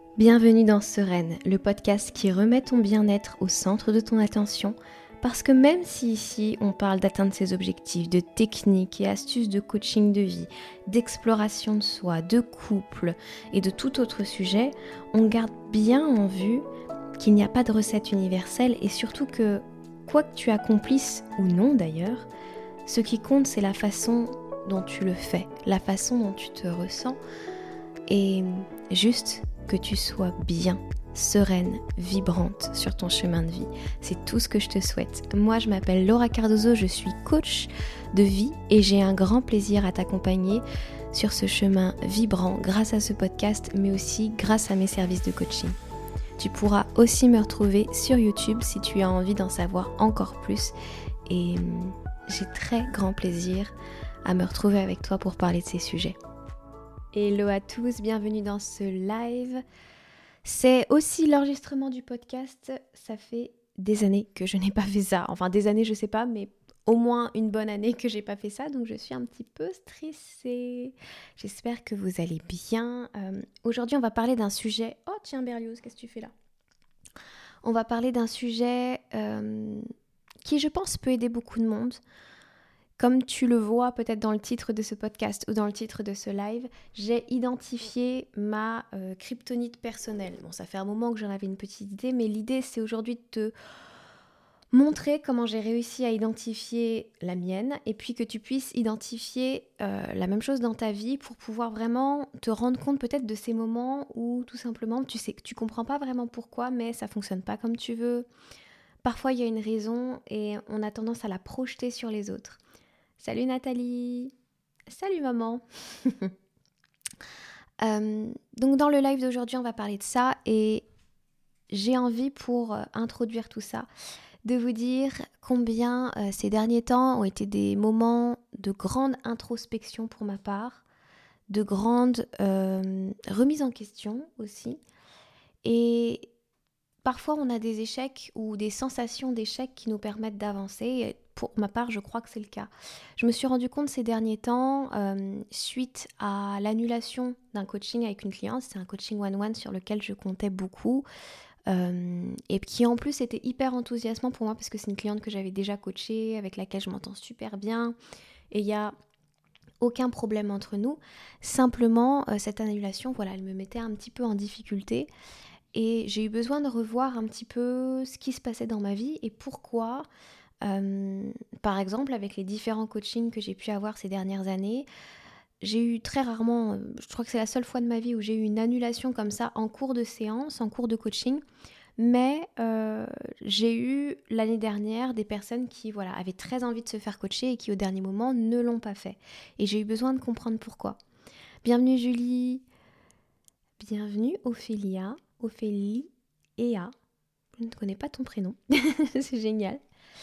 Bienvenue dans Sereine, le podcast qui remet ton bien-être au centre de ton attention, parce que même si ici on parle d'atteindre ses objectifs, de techniques et astuces de coaching de vie, d'exploration de soi, de couple et de tout autre sujet, on garde bien en vue qu'il n'y a pas de recette universelle et surtout que, quoi que tu accomplisses ou non d'ailleurs, ce qui compte c'est la façon dont tu le fais, la façon dont tu te ressens et juste que tu sois bien, sereine, vibrante sur ton chemin de vie. C'est tout ce que je te souhaite. Moi, je m'appelle Laura Cardozo, je suis coach de vie et j'ai un grand plaisir à t'accompagner sur ce chemin vibrant grâce à ce podcast, mais aussi grâce à mes services de coaching. Tu pourras aussi me retrouver sur YouTube si tu as envie d'en savoir encore plus et j'ai très grand plaisir à me retrouver avec toi pour parler de ces sujets. Hello à tous, bienvenue dans ce live. C'est aussi l'enregistrement du podcast. Ça fait des années que je n'ai pas fait ça. Enfin des années je sais pas, mais au moins une bonne année que j'ai pas fait ça. Donc je suis un petit peu stressée. J'espère que vous allez bien. Aujourd'hui on va parler d'un sujet... Oh tiens Berlioz, qu'est-ce que tu fais là ? On va parler d'un sujet qui je pense peut aider beaucoup de monde. Comme tu le vois peut-être dans le titre de ce podcast ou dans le titre de ce live, j'ai identifié ma kryptonite personnelle. Bon, ça fait un moment que j'en avais une petite idée, mais l'idée c'est aujourd'hui de te montrer comment j'ai réussi à identifier la mienne et puis que tu puisses identifier la même chose dans ta vie pour pouvoir vraiment te rendre compte peut-être de ces moments où tout simplement tu sais que tu comprends pas vraiment pourquoi, mais ça fonctionne pas comme tu veux. Parfois il y a une raison et on a tendance à la projeter sur les autres. Salut Nathalie. Salut maman. Donc dans le live d'aujourd'hui, on va parler de ça et j'ai envie pour introduire tout ça de vous dire combien ces derniers temps ont été des moments de grande introspection pour ma part, de grande remise en question aussi. Et parfois, on a des échecs ou des sensations d'échec qui nous permettent d'avancer. Et pour ma part, je crois que c'est le cas. Je me suis rendu compte ces derniers temps, suite à l'annulation d'un coaching avec une cliente, c'est un coaching one-one sur lequel je comptais beaucoup, et qui en plus était hyper enthousiasmant pour moi parce que c'est une cliente que j'avais déjà coachée, avec laquelle je m'entends super bien. Et il y a aucun problème entre nous. Simplement, cette annulation, voilà, elle me mettait un petit peu en difficulté. Et j'ai eu besoin de revoir un petit peu ce qui se passait dans ma vie et pourquoi, par exemple, avec les différents coachings que j'ai pu avoir ces dernières années, j'ai eu très rarement, je crois que c'est la seule fois de ma vie où j'ai eu une annulation comme ça en cours de séance, en cours de coaching. Mais j'ai eu l'année dernière des personnes qui avaient très envie de se faire coacher et qui au dernier moment ne l'ont pas fait. Et j'ai eu besoin de comprendre pourquoi. Bienvenue Julie, bienvenue Ophélia. Ophélie Ea, je ne connais pas ton prénom, c'est génial.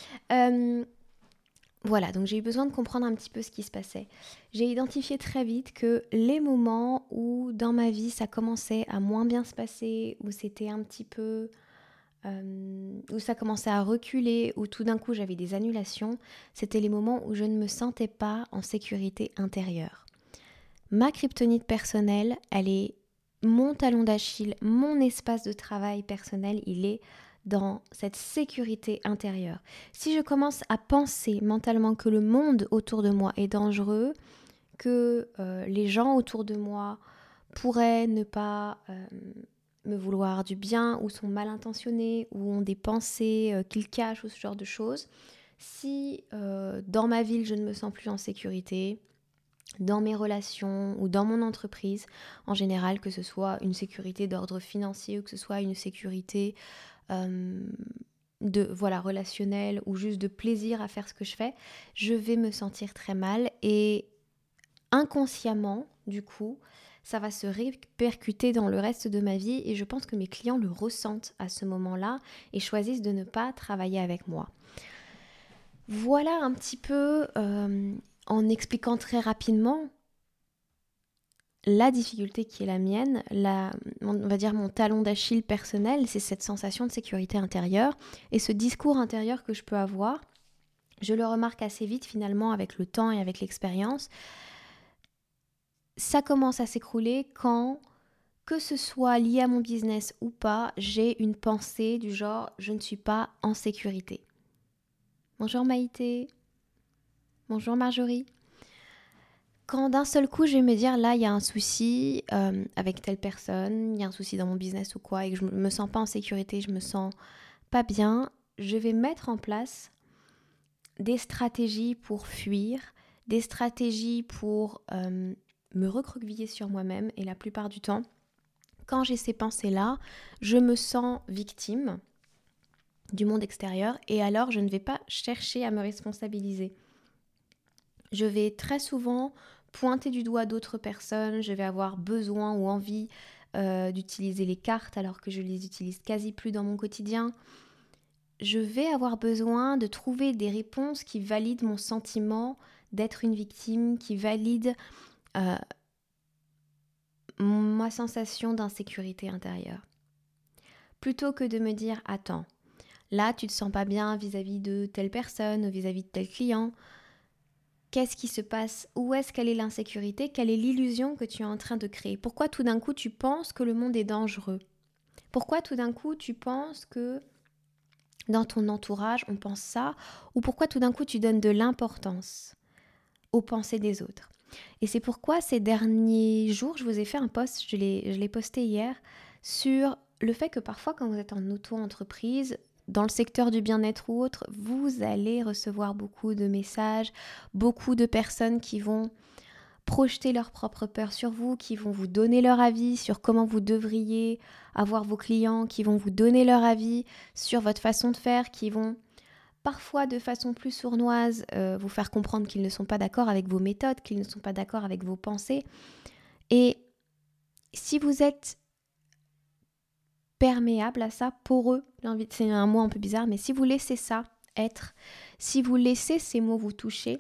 Voilà, donc j'ai eu besoin de comprendre un petit peu ce qui se passait. J'ai identifié très vite que les moments où dans ma vie ça commençait à moins bien se passer, où c'était un petit peu... où ça commençait à reculer, où tout d'un coup j'avais des annulations, c'était les moments où je ne me sentais pas en sécurité intérieure. Ma kryptonite personnelle, elle est mon talon d'Achille, mon espace de travail personnel, il est dans cette sécurité intérieure. Si je commence à penser mentalement que le monde autour de moi est dangereux, que les gens autour de moi pourraient ne pas me vouloir du bien ou sont mal intentionnés ou ont des pensées qu'ils cachent ou ce genre de choses, si dans ma ville je ne me sens plus en sécurité, dans mes relations ou dans mon entreprise, en général, que ce soit une sécurité d'ordre financier ou que ce soit une sécurité relationnelle ou juste de plaisir à faire ce que je fais, je vais me sentir très mal et inconsciemment, du coup, ça va se répercuter dans le reste de ma vie et je pense que mes clients le ressentent à ce moment-là et choisissent de ne pas travailler avec moi. Voilà un petit peu... en expliquant très rapidement la difficulté qui est la mienne, on va dire mon talon d'Achille personnel, c'est cette sensation de sécurité intérieure et ce discours intérieur que je peux avoir, je le remarque assez vite finalement avec le temps et avec l'expérience. Ça commence à s'écrouler quand que ce soit lié à mon business ou pas, j'ai une pensée du genre je ne suis pas en sécurité. Bonjour Maïté. Bonjour Marjorie. Quand d'un seul coup je vais me dire là il y a un souci avec telle personne, il y a un souci dans mon business ou quoi et que je me sens pas en sécurité, je me sens pas bien, je vais mettre en place des stratégies pour fuir, des stratégies pour me recroqueviller sur moi-même et la plupart du temps, quand j'ai ces pensées-là, je me sens victime du monde extérieur et alors je ne vais pas chercher à me responsabiliser. Je vais très souvent pointer du doigt d'autres personnes, je vais avoir besoin ou envie d'utiliser les cartes alors que je les utilise quasi plus dans mon quotidien. Je vais avoir besoin de trouver des réponses qui valident mon sentiment d'être une victime, qui valident ma sensation d'insécurité intérieure. Plutôt que de me dire, attends, là tu te sens pas bien vis-à-vis de telle personne, vis-à-vis de tel client, qu'est-ce qui se passe? Où est-ce qu'elle est l'insécurité? Quelle est l'illusion que tu es en train de créer? Pourquoi tout d'un coup tu penses que le monde est dangereux? Pourquoi tout d'un coup tu penses que dans ton entourage on pense ça? Ou pourquoi tout d'un coup tu donnes de l'importance aux pensées des autres? Et c'est pourquoi ces derniers jours, je vous ai fait un post, je l'ai posté hier, sur le fait que parfois quand vous êtes en auto-entreprise, dans le secteur du bien-être ou autre, vous allez recevoir beaucoup de messages, beaucoup de personnes qui vont projeter leurs propres peurs sur vous, qui vont vous donner leur avis sur comment vous devriez avoir vos clients, qui vont vous donner leur avis sur votre façon de faire, qui vont parfois de façon plus sournoise vous faire comprendre qu'ils ne sont pas d'accord avec vos méthodes, qu'ils ne sont pas d'accord avec vos pensées. Et si vous êtes perméable à ça, poreux, c'est un mot un peu bizarre, mais si vous laissez ça être, si vous laissez ces mots vous toucher,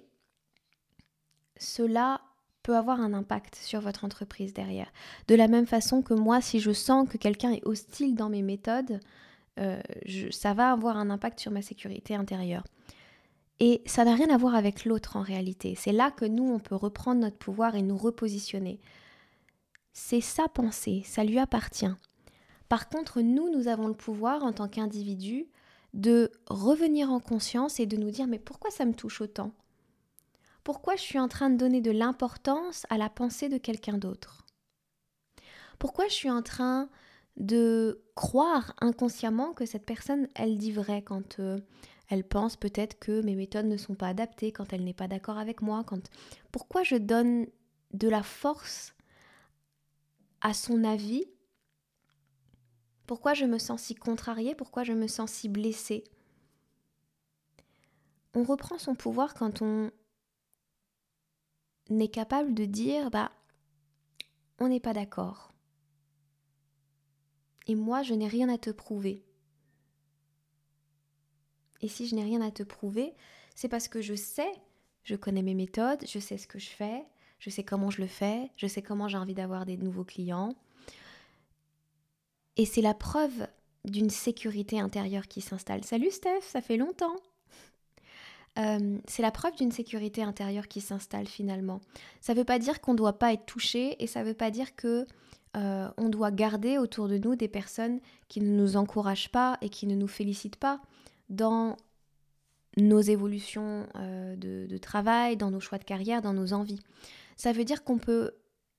cela peut avoir un impact sur votre entreprise derrière. De la même façon que moi, si je sens que quelqu'un est hostile dans mes méthodes, ça va avoir un impact sur ma sécurité intérieure. Et ça n'a rien à voir avec l'autre en réalité. C'est là que nous, on peut reprendre notre pouvoir et nous repositionner. C'est sa pensée, ça lui appartient. Par contre, nous avons le pouvoir en tant qu'individu de revenir en conscience et de nous dire mais pourquoi ça me touche autant? Pourquoi je suis en train de donner de l'importance à la pensée de quelqu'un d'autre? Pourquoi je suis en train de croire inconsciemment que cette personne, elle dit vrai quand elle pense peut-être que mes méthodes ne sont pas adaptées, quand elle n'est pas d'accord avec moi, Pourquoi je donne de la force à son avis? Pourquoi je me sens si contrariée? Pourquoi je me sens si blessée? On reprend son pouvoir quand on est capable de dire on n'est pas d'accord. Et moi, je n'ai rien à te prouver. Et si je n'ai rien à te prouver, c'est parce que je connais mes méthodes, je sais ce que je fais, je sais comment je le fais, je sais comment j'ai envie d'avoir des nouveaux clients. Et c'est la preuve d'une sécurité intérieure qui s'installe. Salut Steph, ça fait longtemps. C'est la preuve d'une sécurité intérieure qui s'installe finalement. Ça ne veut pas dire qu'on ne doit pas être touché et ça ne veut pas dire que on doit garder autour de nous des personnes qui ne nous encouragent pas et qui ne nous félicitent pas dans nos évolutions de travail, dans nos choix de carrière, dans nos envies. Ça veut dire qu'on peut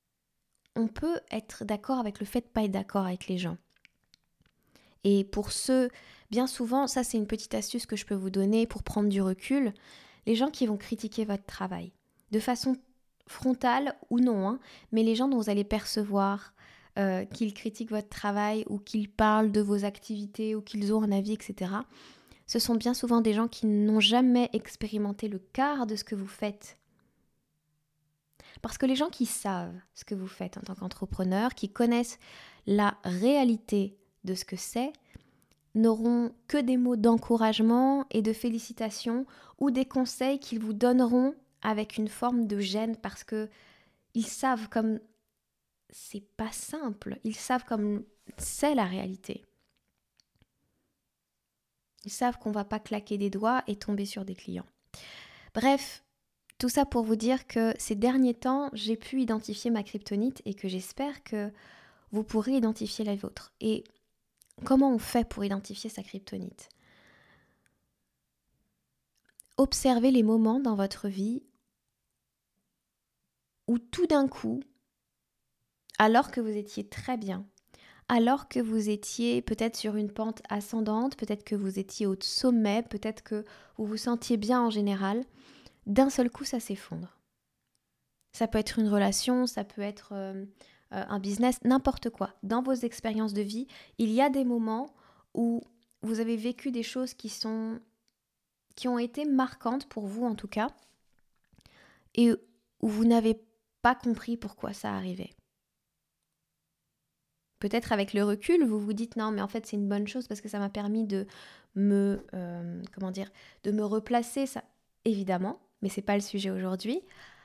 être d'accord avec le fait de ne pas être d'accord avec les gens. Et pour ceux, bien souvent, ça c'est une petite astuce que je peux vous donner pour prendre du recul, les gens qui vont critiquer votre travail, de façon frontale ou non, mais les gens dont vous allez percevoir qu'ils critiquent votre travail ou qu'ils parlent de vos activités ou qu'ils ont un avis, etc., ce sont bien souvent des gens qui n'ont jamais expérimenté le quart de ce que vous faites. Parce que les gens qui savent ce que vous faites en tant qu'entrepreneur, qui connaissent la réalité de ce que c'est, n'auront que des mots d'encouragement et de félicitations ou des conseils qu'ils vous donneront avec une forme de gêne parce que ils savent comme c'est pas simple, ils savent comme c'est la réalité. Ils savent qu'on va pas claquer des doigts et tomber sur des clients. Bref, tout ça pour vous dire que ces derniers temps, j'ai pu identifier ma kryptonite et que j'espère que vous pourrez identifier la vôtre. Et comment on fait pour identifier sa kryptonite ? Observez les moments dans votre vie où tout d'un coup, alors que vous étiez très bien, alors que vous étiez peut-être sur une pente ascendante, peut-être que vous étiez au sommet, peut-être que vous vous sentiez bien en général, d'un seul coup ça s'effondre. Ça peut être une relation, ça peut être un business, n'importe quoi. Dans vos expériences de vie, il y a des moments où vous avez vécu des choses qui ont été marquantes pour vous en tout cas, et où vous n'avez pas compris pourquoi ça arrivait. Peut-être avec le recul, vous vous dites non, mais en fait c'est une bonne chose parce que ça m'a permis de me replacer, ça évidemment, mais c'est pas le sujet aujourd'hui.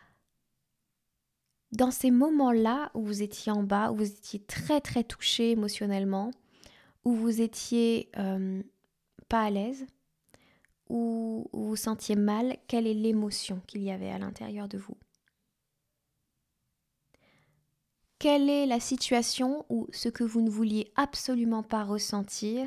Dans ces moments-là où vous étiez en bas, où vous étiez très très touché émotionnellement, où vous étiez pas à l'aise, où vous vous sentiez mal, quelle est l'émotion qu'il y avait à l'intérieur de vous ? Quelle est la situation où ce que vous ne vouliez absolument pas ressentir,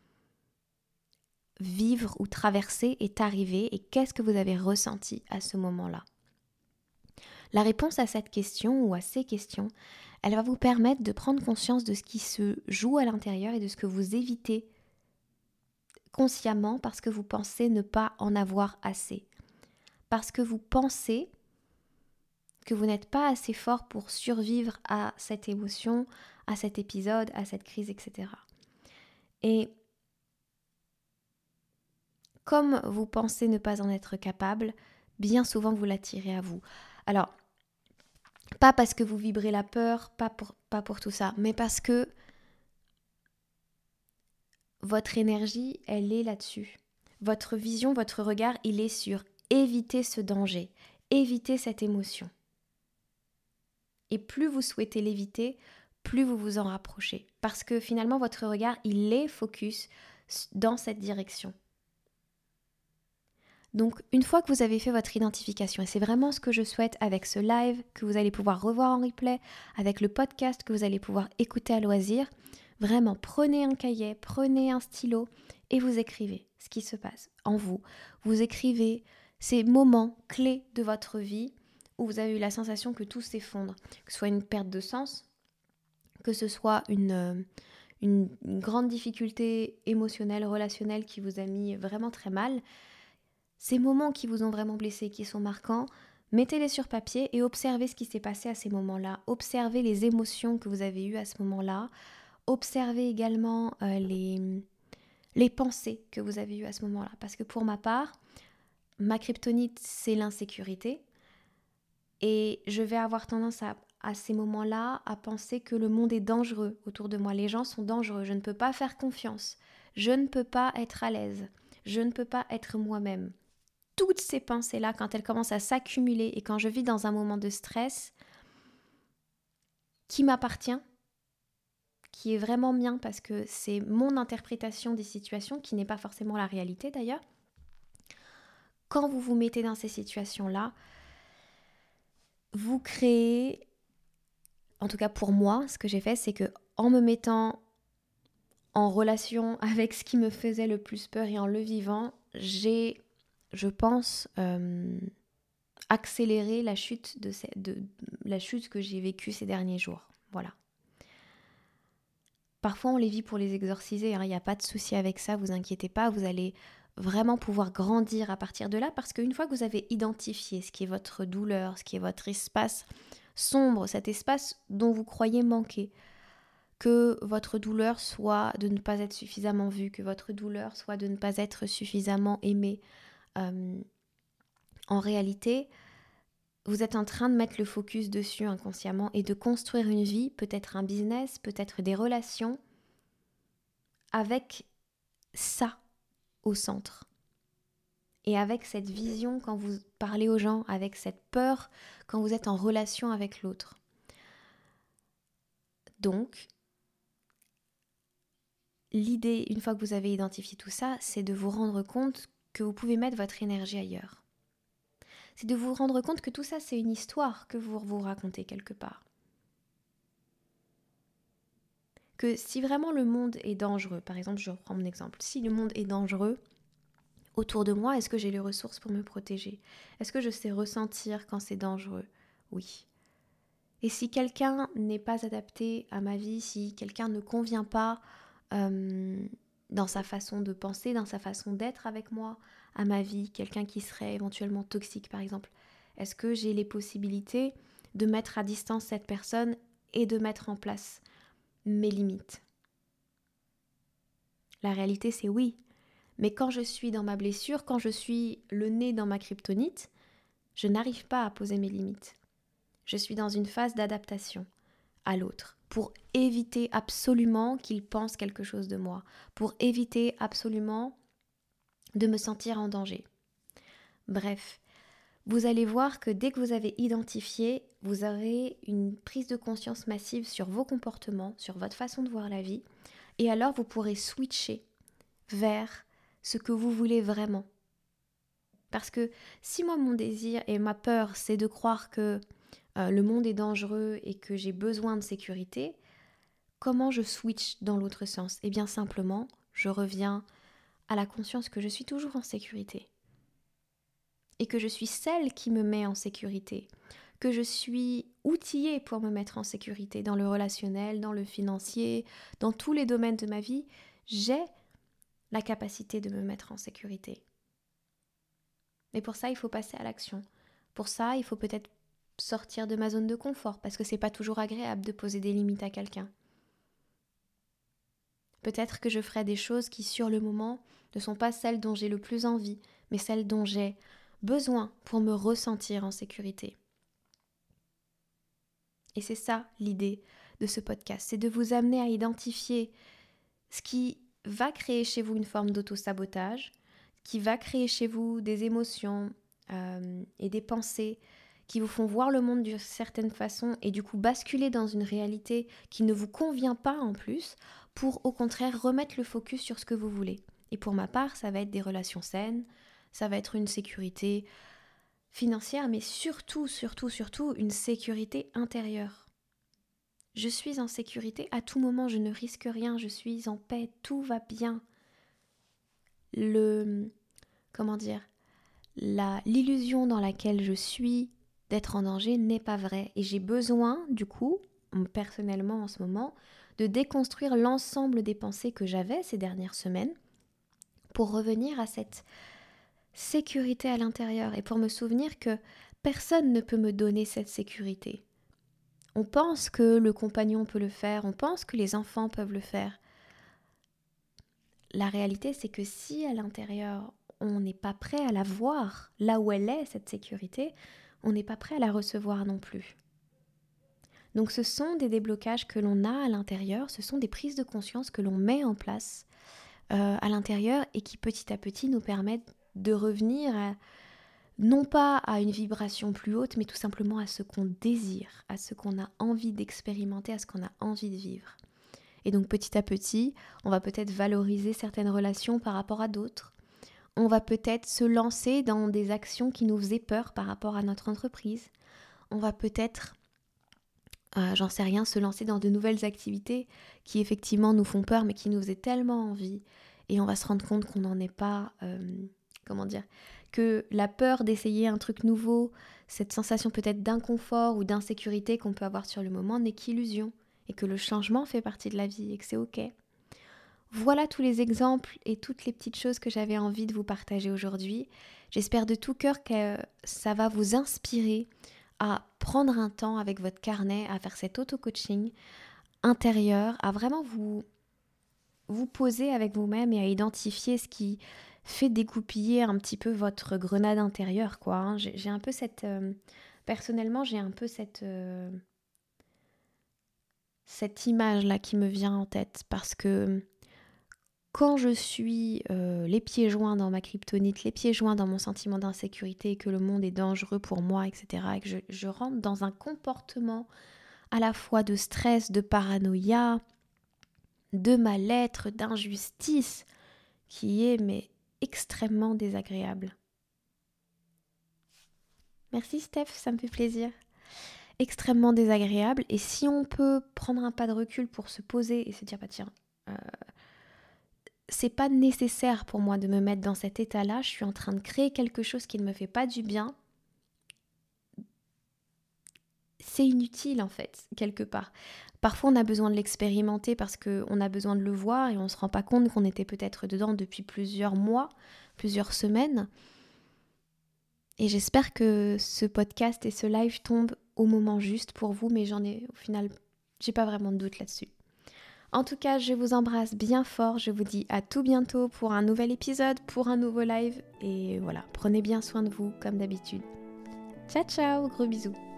vivre ou traverser est arrivé, et qu'est-ce que vous avez ressenti à ce moment-là ? La réponse à cette question ou à ces questions, elle va vous permettre de prendre conscience de ce qui se joue à l'intérieur et de ce que vous évitez consciemment parce que vous pensez ne pas en avoir assez. Parce que vous pensez que vous n'êtes pas assez fort pour survivre à cette émotion, à cet épisode, à cette crise, etc. Et comme vous pensez ne pas en être capable, bien souvent vous l'attirez à vous. Alors, pas parce que vous vibrez la peur, pas pour tout ça, mais parce que votre énergie, elle est là-dessus. Votre vision, votre regard, il est sur éviter ce danger, éviter cette émotion. Et plus vous souhaitez l'éviter, plus vous vous en rapprochez. Parce que finalement, votre regard, il est focus dans cette direction. Donc, une fois que vous avez fait votre identification, et c'est vraiment ce que je souhaite avec ce live, que vous allez pouvoir revoir en replay, avec le podcast que vous allez pouvoir écouter à loisir, vraiment, prenez un cahier, prenez un stylo et vous écrivez ce qui se passe en vous. Vous écrivez ces moments clés de votre vie où vous avez eu la sensation que tout s'effondre, que ce soit une perte de sens, que ce soit une grande difficulté émotionnelle, relationnelle qui vous a mis vraiment très mal. Ces moments qui vous ont vraiment blessé, qui sont marquants, mettez-les sur papier et observez ce qui s'est passé à ces moments-là. Observez les émotions que vous avez eues à ce moment-là. Observez également les pensées que vous avez eues à ce moment-là. Parce que pour ma part, ma kryptonite, c'est l'insécurité. Et je vais avoir tendance à ces moments-là à penser que le monde est dangereux autour de moi. Les gens sont dangereux. Je ne peux pas faire confiance. Je ne peux pas être à l'aise. Je ne peux pas être moi-même. Toutes ces pensées-là, quand elles commencent à s'accumuler et quand je vis dans un moment de stress qui m'appartient, qui est vraiment mien parce que c'est mon interprétation des situations qui n'est pas forcément la réalité d'ailleurs, quand vous vous mettez dans ces situations-là, vous créez, en tout cas pour moi, ce que j'ai fait, c'est que en me mettant en relation avec ce qui me faisait le plus peur et en le vivant, j'ai, je pense, accéléré la chute la chute que j'ai vécue ces derniers jours. Voilà. Parfois, on les vit pour les exorciser, hein. Il n'y a pas de souci avec ça, vous inquiétez pas, vous allez vraiment pouvoir grandir à partir de là, parce qu'une fois que vous avez identifié ce qui est votre douleur, ce qui est votre espace sombre, cet espace dont vous croyez manquer, que votre douleur soit de ne pas être suffisamment vue, que votre douleur soit de ne pas être suffisamment aimée, en réalité, vous êtes en train de mettre le focus dessus inconsciemment et de construire une vie, peut-être un business, peut-être des relations, avec ça au centre. Et avec cette vision quand vous parlez aux gens, avec cette peur quand vous êtes en relation avec l'autre. Donc, l'idée, une fois que vous avez identifié tout ça, c'est de vous rendre compte que vous pouvez mettre votre énergie ailleurs. C'est de vous rendre compte que tout ça, c'est une histoire que vous vous racontez quelque part. que si vraiment le monde est dangereux, par exemple, je reprends mon exemple, si le monde est dangereux autour de moi, est-ce que j'ai les ressources pour me protéger? Est-ce que je sais ressentir quand c'est dangereux? Oui. Et si quelqu'un n'est pas adapté à ma vie, si quelqu'un ne convient pas dans sa façon de penser, dans sa façon d'être avec moi, à ma vie, quelqu'un qui serait éventuellement toxique par exemple, est-ce que j'ai les possibilités de mettre à distance cette personne et de mettre en place mes limites? La réalité c'est oui, mais quand je suis dans ma blessure, quand je suis le nez dans ma kryptonite, je n'arrive pas à poser mes limites. Je suis dans une phase d'adaptation à l'autre, pour éviter absolument qu'il pense quelque chose de moi, pour éviter absolument de me sentir en danger. Bref, vous allez voir que dès que vous avez identifié, vous aurez une prise de conscience massive sur vos comportements, sur votre façon de voir la vie, et alors vous pourrez switcher vers ce que vous voulez vraiment. Parce que si moi mon désir et ma peur c'est de croire que le monde est dangereux et que j'ai besoin de sécurité, comment je switch dans l'autre sens? Eh bien simplement, je reviens à la conscience que je suis toujours en sécurité. Et que je suis celle qui me met en sécurité. Que je suis outillée pour me mettre en sécurité dans le relationnel, dans le financier, dans tous les domaines de ma vie. J'ai la capacité de me mettre en sécurité. Mais pour ça, il faut passer à l'action. Pour ça, il faut peut-être sortir de ma zone de confort parce que c'est pas toujours agréable de poser des limites à quelqu'un. Peut-être que je ferai des choses qui, sur le moment, ne sont pas celles dont j'ai le plus envie, mais celles dont j'ai besoin pour me ressentir en sécurité. Et c'est ça l'idée de ce podcast, c'est de vous amener à identifier ce qui va créer chez vous une forme d'auto-sabotage, qui va créer chez vous des émotions et des pensées qui vous font voir le monde d'une certaine façon et du coup basculer dans une réalité qui ne vous convient pas en plus, pour au contraire remettre le focus sur ce que vous voulez. Et pour ma part, ça va être des relations saines, ça va être une sécurité financière, mais surtout une sécurité intérieure. Je suis en sécurité à tout moment, je ne risque rien, je suis en paix, tout va bien. L'illusion dans laquelle je suis d'être en danger n'est pas vraie. Et j'ai besoin, du coup, personnellement en ce moment, de déconstruire l'ensemble des pensées que j'avais ces dernières semaines pour revenir à cette sécurité à l'intérieur et pour me souvenir que personne ne peut me donner cette sécurité. On pense que le compagnon peut le faire, on pense que les enfants peuvent le faire. La réalité, c'est que si à l'intérieur, on n'est pas prêt à la voir, là où elle est, cette sécurité, on n'est pas prêt à la recevoir non plus. Donc ce sont des déblocages que l'on a à l'intérieur, ce sont des prises de conscience que l'on met en place à l'intérieur et qui petit à petit nous permettent de revenir non pas à une vibration plus haute, mais tout simplement à ce qu'on désire, à ce qu'on a envie d'expérimenter, à ce qu'on a envie de vivre. Et donc petit à petit, on va peut-être valoriser certaines relations par rapport à d'autres. On va peut-être se lancer dans des actions qui nous faisaient peur par rapport à notre entreprise. On va peut-être, se lancer dans de nouvelles activités qui effectivement nous font peur mais qui nous faisaient tellement envie. Et on va se rendre compte qu'on n'en est pas, que la peur d'essayer un truc nouveau, cette sensation peut-être d'inconfort ou d'insécurité qu'on peut avoir sur le moment n'est qu'illusion. Et que le changement fait partie de la vie et que c'est ok. Voilà tous les exemples et toutes les petites choses que j'avais envie de vous partager aujourd'hui. J'espère de tout cœur que ça va vous inspirer à prendre un temps avec votre carnet, à faire cet auto-coaching intérieur, à vraiment vous poser avec vous-même et à identifier ce qui fait dégoupiller un petit peu votre grenade intérieure, quoi. Hein. J'ai un peu cette... personnellement, j'ai un peu cette image-là qui me vient en tête, parce que quand je suis les pieds joints dans ma kryptonite, les pieds joints dans mon sentiment d'insécurité, que le monde est dangereux pour moi, etc., et que je rentre dans un comportement à la fois de stress, de paranoïa, de mal-être, d'injustice, qui est extrêmement désagréable. Merci Steph, ça me fait plaisir. extrêmement désagréable. Et si on peut prendre un pas de recul pour se poser et se dire, bah tiens, c'est pas nécessaire pour moi de me mettre dans cet état-là, je suis en train de créer quelque chose qui ne me fait pas du bien, c'est inutile en fait, quelque part. Parfois on a besoin de l'expérimenter parce qu'on a besoin de le voir et on ne se rend pas compte qu'on était peut-être dedans depuis plusieurs mois, plusieurs semaines. Et j'espère que ce podcast et ce live tombent au moment juste pour vous, mais au final, j'ai pas vraiment de doute là-dessus. En tout cas, je vous embrasse bien fort, je vous dis à tout bientôt pour un nouvel épisode, pour un nouveau live, et voilà, prenez bien soin de vous comme d'habitude. Ciao ciao, gros bisous.